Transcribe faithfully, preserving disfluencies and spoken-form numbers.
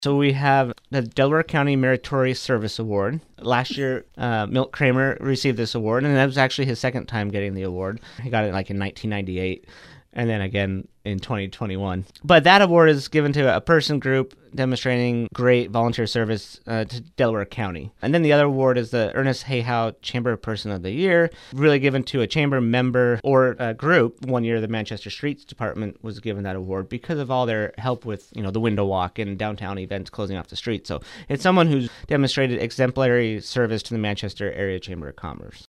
So we have the Delaware County Meritorious Service Award. Last year, uh, Milt Kramer received this award, and that was actually his second time getting the award. He got it like in nineteen ninety-eight, and then again in twenty twenty-one. But that award is given to a person group demonstrating great volunteer service uh, to Delaware County. And then the other award is the Ernest Hayhow Chamber Person of the Year, really given to a chamber member or a group. One year, the Manchester Streets Department was given that award because of all their help with, you know, the window walk and downtown events closing off the street. So it's someone who's demonstrated exemplary service to the Manchester Area Chamber of Commerce.